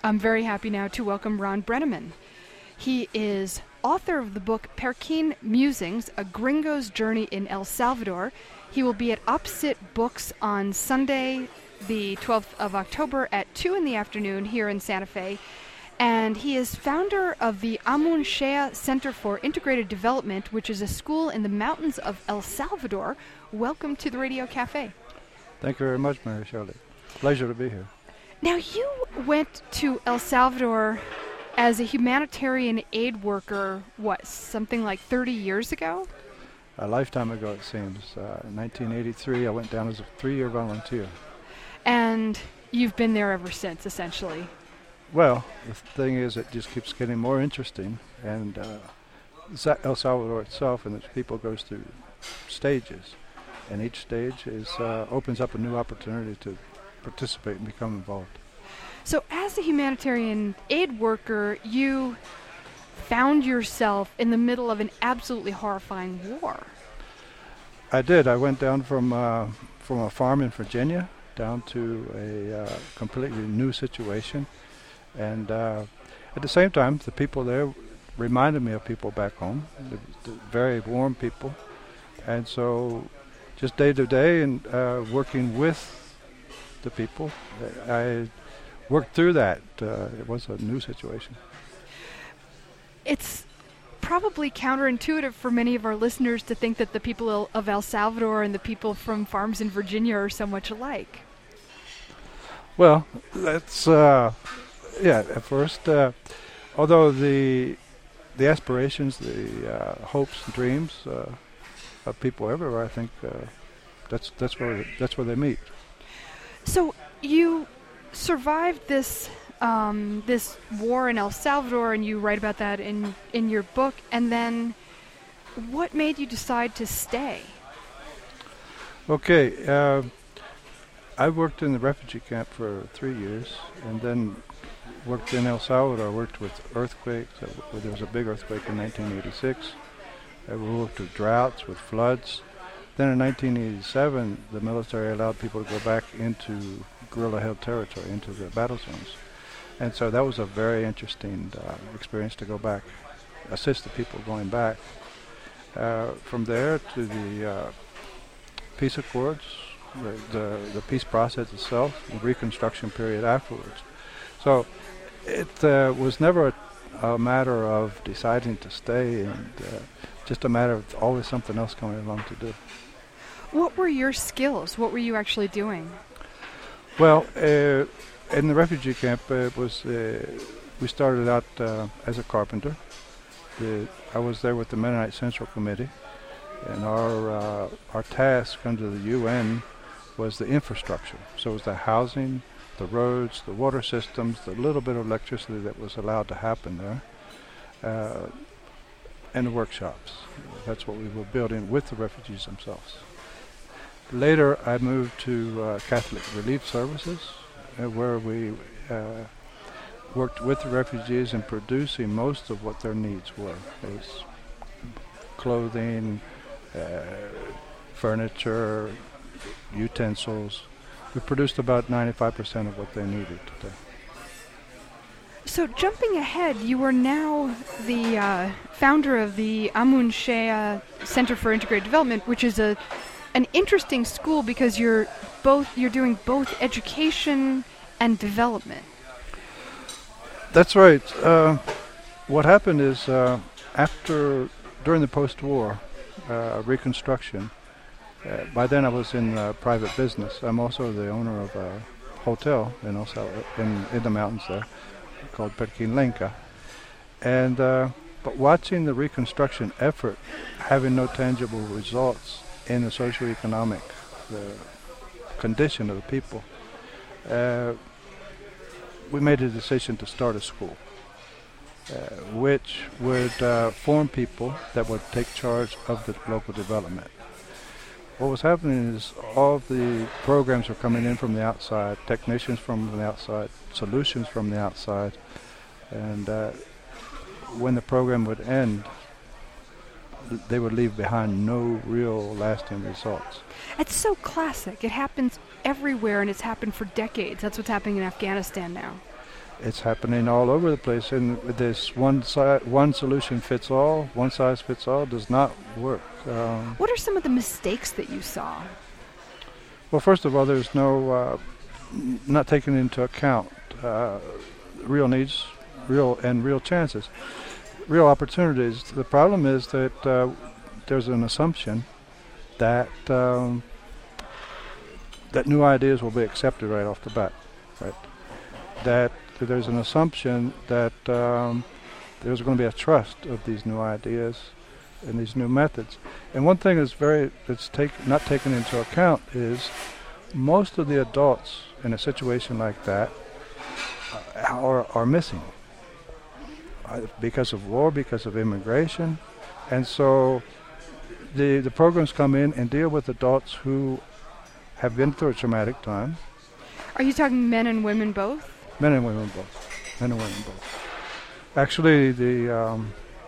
I'm very happy now to welcome Ron Brenneman. He is author of the book Perkin Musings, A Gringo's Journey in El Salvador. He will be at Opposite Books on Sunday, the 12th of October at 2 in the afternoon here in Santa Fe. And he is founder of the Amun Shea Center for Integrated Development, which is a school in the mountains of El Salvador. Welcome to the Radio Cafe. Thank you very much, Mary Shelley. Pleasure to be here. Now, you went to El Salvador as a humanitarian aid worker, what, something like 30 years ago? A lifetime ago, it seems. In 1983, I went down as a 3-year volunteer. And you've been there ever since, essentially. Well, the thing is, it just keeps getting more interesting, and El Salvador itself and its people goes through stages, and each stage opens up a new opportunity to participate and become involved. So as a humanitarian aid worker, you found yourself in the middle of an absolutely horrifying war. I did. I went down from a farm in Virginia down to a completely new situation. And at the same time, the people there reminded me of people back home, the very warm people. And so just day to day and working with the people, I worked through that. It was a new situation. It's probably counterintuitive for many of our listeners to think that the people of El Salvador and the people from farms in Virginia are so much alike. Well, that's... at first, although the aspirations, the hopes and dreams of people everywhere, I think that's where they meet. So you survived this this war in El Salvador, and you write about that in your book. And then, what made you decide to stay? Okay, I worked in the refugee camp for 3 years, and then worked in El Salvador. I worked with earthquakes. There was a big earthquake in 1986. I worked with droughts, with floods. Then in 1987, the military allowed people to go back into guerrilla-held territory, into the battle zones. And so that was a very interesting experience to go back, assist the people going back. From there to the peace accords, the peace process itself, the reconstruction period afterwards. So it was never a matter of deciding to stay, and just a matter of always something else coming along to do. What were your skills? What were you actually doing? Well, in the refugee camp, we started out as a carpenter. I was there with the Mennonite Central Committee, and our task under the UN was the infrastructure. So it was the housing, the roads, the water systems, the little bit of electricity that was allowed to happen there, and the workshops. That's what we were building with the refugees themselves. Later, I moved to Catholic Relief Services, where we worked with the refugees in producing most of what their needs were. It was clothing, furniture, utensils. We produced about 95% of what they needed today. So jumping ahead, you are now the founder of the Amun Shea Center for Integrated Development, which is an interesting school because you're doing both education and development. That's right. What happened is during the post-war reconstruction, by then I was in private business. I'm also the owner of a hotel in the mountains there called Perkin Lenca. And but watching the reconstruction effort having no tangible results in the socioeconomic condition of the people, we made a decision to start a school which would form people that would take charge of the local development. What was happening is all of the programs were coming in from the outside, technicians from the outside, solutions from the outside, and when the program would end, they would leave behind no real lasting results. It's so classic. It happens everywhere, and it's happened for decades. That's what's happening in Afghanistan now. It's happening all over the place, and this one solution fits all, one size fits all does not work. What are some of the mistakes that you saw? Well, first of all, there's not taking into account real needs, real chances, real opportunities. The problem is that there's an assumption that that new ideas will be accepted right off the bat, right? That there's an assumption that there's going to be a trust of these new ideas and these new methods. And one thing that's not taken into account is most of the adults in a situation like that are missing because of war, because of immigration, and so the programs come in and deal with adults who have been through a traumatic time. Are you talking men and women both? Men and women both. Men and women both. Actually, the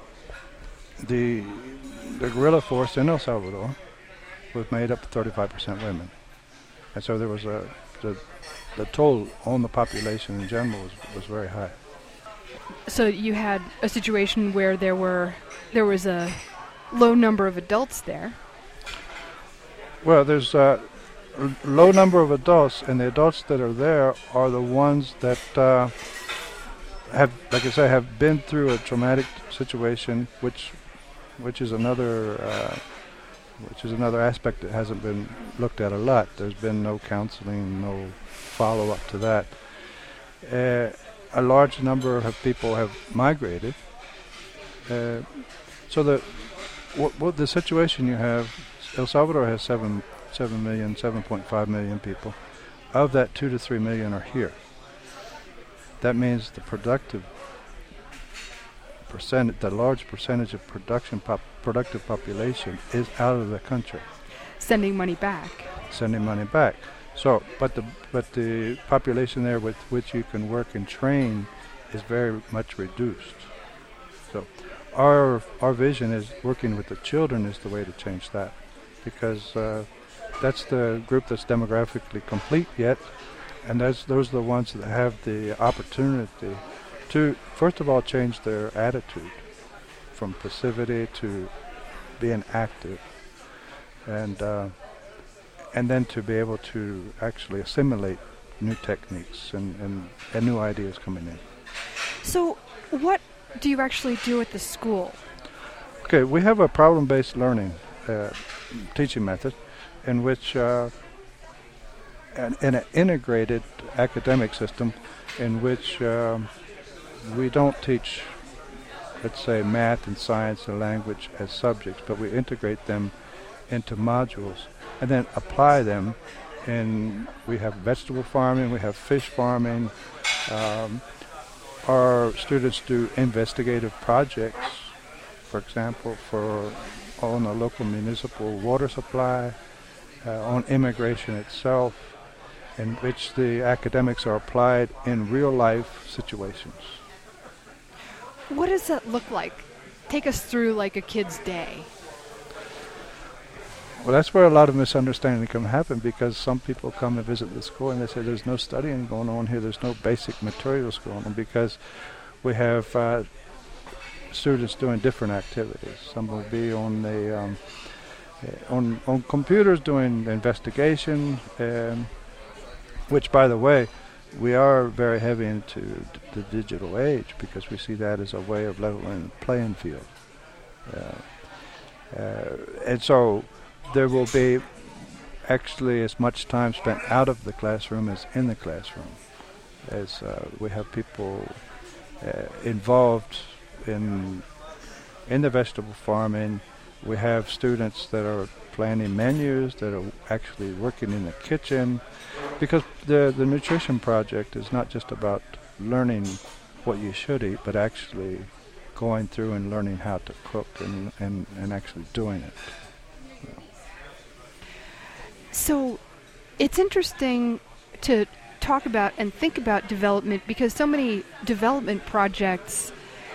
guerrilla force in El Salvador was made up of 35% women, and so there was the toll on the population in general was very high. So you had a situation where there was a low number of adults there. Well, there's a low number of adults, and the adults that are there are the ones that have, like I say, have been through a traumatic situation, which is another aspect that hasn't been looked at a lot. There's been no counseling, no follow-up to that. A large number of people have migrated. So the situation you have, El Salvador has 7.5 million people. Of that, 2 to 3 million are here. That means the productive the large percentage of productive population is out of the country. Sending money back. So, but the population there with which you can work and train is very much reduced. So, our vision is working with the children is the way to change that, because that's the group that's demographically complete yet, and those are the ones that have the opportunity to, first of all, change their attitude from passivity to being active, and then to be able to actually assimilate new techniques and new ideas coming in. So what do you actually do at the school? Okay, we have a problem-based learning teaching method in which in an integrated academic system in which we don't teach, let's say, math and science and language as subjects, but we integrate them into modules and then apply them. We have vegetable farming, we have fish farming. Our students do investigative projects, for example, on a local municipal water supply, on immigration itself, in which the academics are applied in real-life situations. What does that look like? Take us through like a kid's day. Well, that's where a lot of misunderstanding can happen, because some people come to visit the school and they say there's no studying going on here, there's no basic materials going on, because we have students doing different activities. Some will be on the on computers doing investigation, which, by the way, we are very heavy into the digital age, because we see that as a way of leveling the playing field. And so there will be actually as much time spent out of the classroom as in the classroom, as we have people involved in the vegetable farming. We have students that are planning menus, that are actually working in the kitchen, because the nutrition project is not just about learning what you should eat, but actually going through and learning how to cook and actually doing it. So it's interesting to talk about and think about development, because so many development projects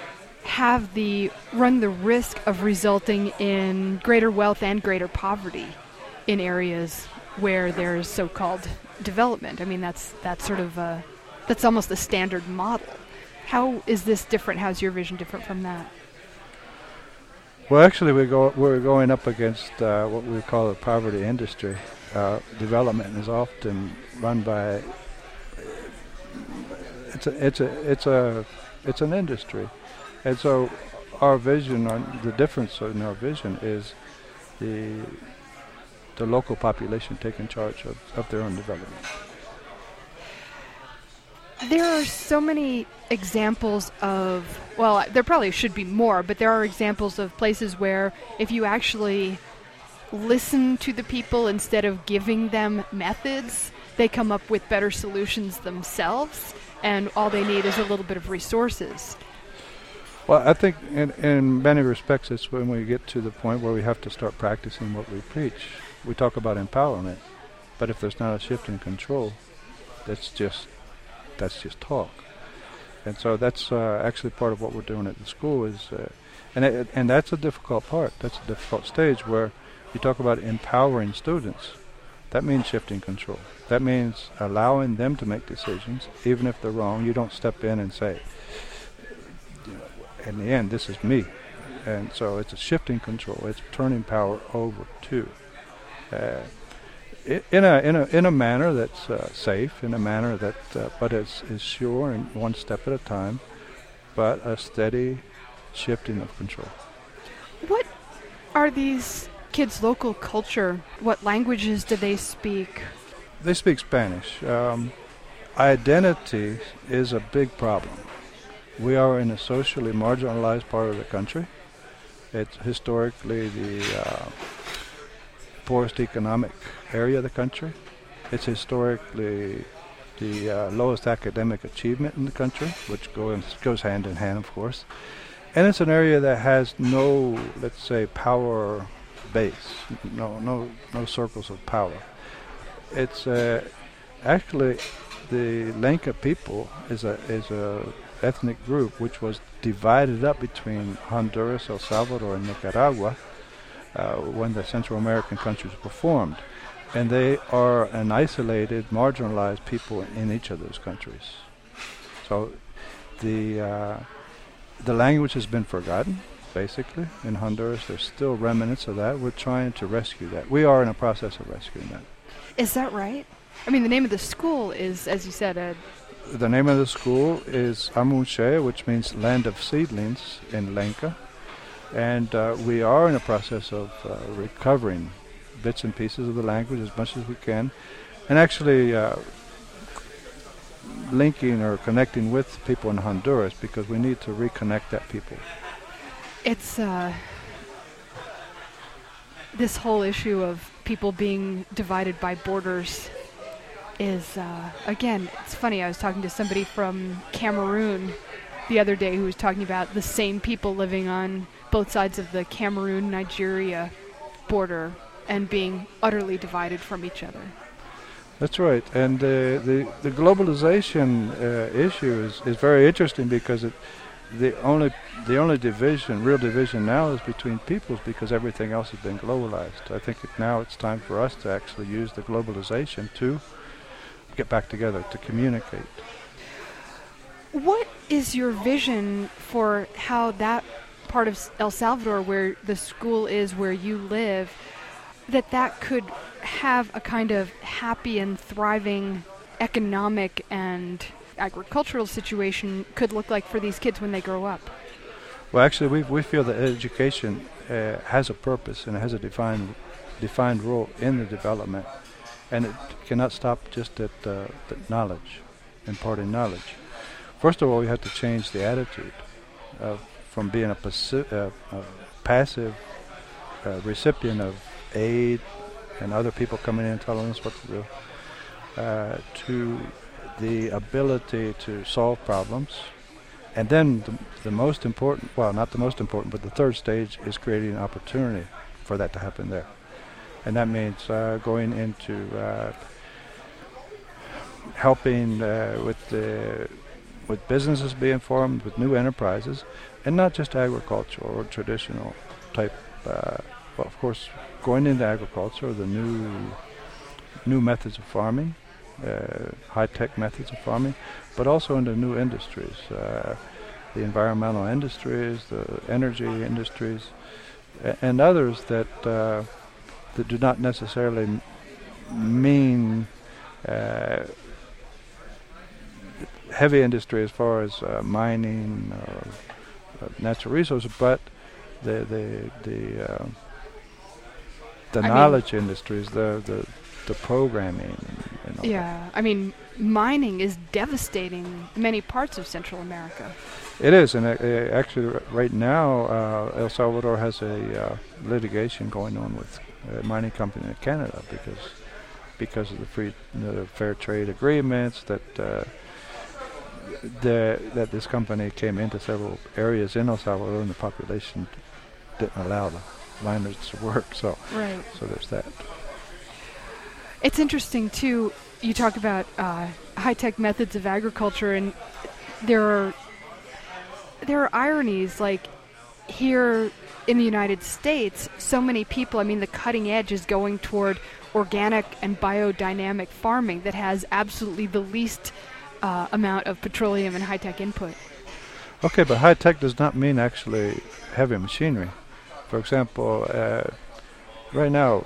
run the risk of resulting in greater wealth and greater poverty in areas where there's so-called development. I mean, that's sort of That's almost the standard model. How is this different? How's your vision different from that? Well, actually, we're going up against what we call the poverty industry. Development is often run by it's an industry, and so our vision, the difference in our vision is the local population taking charge of their own development. There are so many examples of, well, there probably should be more, but there are examples of places where if you actually listen to the people instead of giving them methods, they come up with better solutions themselves, and all they need is a little bit of resources. Well, I think in many respects it's when we get to the point where we have to start practicing what we preach. We talk about empowerment, but if there's not a shift in control, that's just talk. And so that's actually part of what we're doing at the school is, and that's a difficult part. That's a difficult stage where you talk about empowering students. That means shifting control. That means allowing them to make decisions, even if they're wrong. You don't step in and say, in the end, this is me. And so it's a shifting control. It's turning power over to. In a manner that's safe, in a manner that but is sure and one step at a time, but a steady shifting of control. What are these kids' local culture? What languages do they speak? They speak Spanish. Identity is a big problem. We are in a socially marginalized part of the country. It's historically the poorest economic area of the country. It's historically the lowest academic achievement in the country, which goes hand in hand, of course. And it's an area that has no, let's say, power base, no circles of power. It's actually the Lenca people is a ethnic group which was divided up between Honduras, El Salvador, and Nicaragua when the Central American countries were formed. And they are an isolated, marginalized people in each of those countries. So the language has been forgotten, basically. In Honduras, there's still remnants of that. We're trying to rescue that. We are in a process of rescuing that. Is that right? I mean, the name of the school is, as you said, the name of the school is Amunche, which means land of seedlings in Lenca. And we are in a process of recovering bits and pieces of the language as much as we can, and actually linking or connecting with people in Honduras, because we need to reconnect that people. It's this whole issue of people being divided by borders is, again, it's funny. I was talking to somebody from Cameroon the other day who was talking about the same people living on both sides of the Cameroon-Nigeria border and being utterly divided from each other. That's right, and the globalization issue is very interesting, because the only real division now is between peoples, because everything else has been globalized. I think now it's time for us to actually use the globalization to get back together, to communicate. What is your vision for how that part of El Salvador, where the school is, where you live, that could have a kind of happy and thriving economic and agricultural situation could look like for these kids when they grow up? Well, actually, we feel that education has a purpose and has a defined role in the development, and it cannot stop just at the knowledge, imparting knowledge. First of all, we have to change the attitude from being a passive recipient of aid and other people coming in and telling us what to do, to the ability to solve problems. And then the most important, well, not the most important, but the third stage is creating an opportunity for that to happen there. And that means going into helping with businesses being formed, with new enterprises, and not just agriculture or traditional type. Well, of course, going into agriculture, the new methods of farming, high-tech methods of farming, but also into new industries, the environmental industries, the energy industries, and others that do not necessarily mean heavy industry as far as mining or natural resources, but the knowledge industries, the programming. And all Yeah, I mean, mining is devastating many parts of Central America. It is, and actually, right now, El Salvador has a litigation going on with a mining company in Canada because of the fair trade agreements that this company came into several areas in El Salvador, and the population didn't allow the miners to work. So, Right. So there's that. It's interesting too. You talk about high-tech methods of agriculture, and there are ironies. Like here in the United States, so many people. I mean, the cutting edge is going toward organic and biodynamic farming that has absolutely the least amount of petroleum and high-tech input. Okay, but high-tech does not mean actually heavy machinery. For example, right now,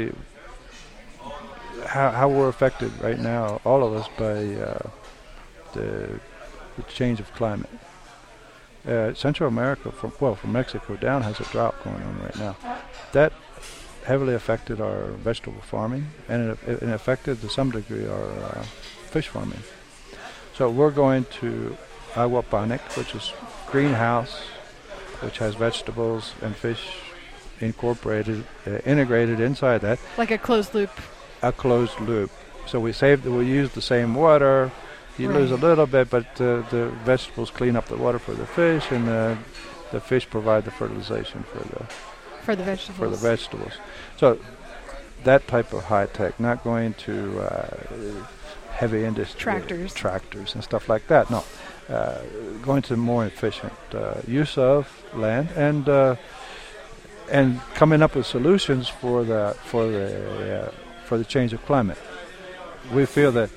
how we're affected right now, all of us, by the change of climate. Central America, from Mexico down, has a drought going on right now. That heavily affected our vegetable farming, and it affected to some degree our fish farming. So we're going to aquaponic, which is greenhouse, which has vegetables and fish integrated inside that. Like a closed loop. A closed loop. So we use the same water. You lose a little bit, but the vegetables clean up the water for the fish, and the fish provide the fertilization for the vegetables. So that type of high tech, not going to heavy industry, tractors and stuff like that. No, going to more efficient use of land, and coming up with solutions for the change of climate. We feel that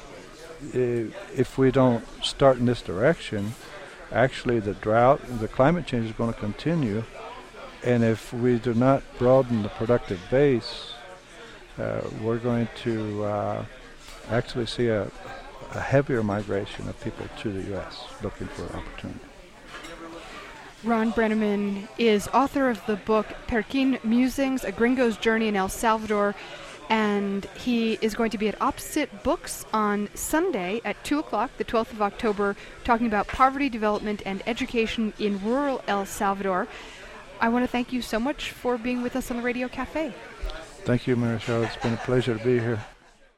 if we don't start in this direction, actually the drought, the climate change is going to continue, and if we do not broaden the productive base, we're going to actually see a heavier migration of people to the U.S. looking for opportunity. Ron Brenneman is author of the book Perkin Musings, A Gringo's Journey in El Salvador, and he is going to be at Opposite Books on Sunday at 2 o'clock, the 12th of October, talking about poverty, development, and education in rural El Salvador. I want to thank you so much for being with us on the Radio Cafe. Thank you, Marichelle. It's been a pleasure to be here.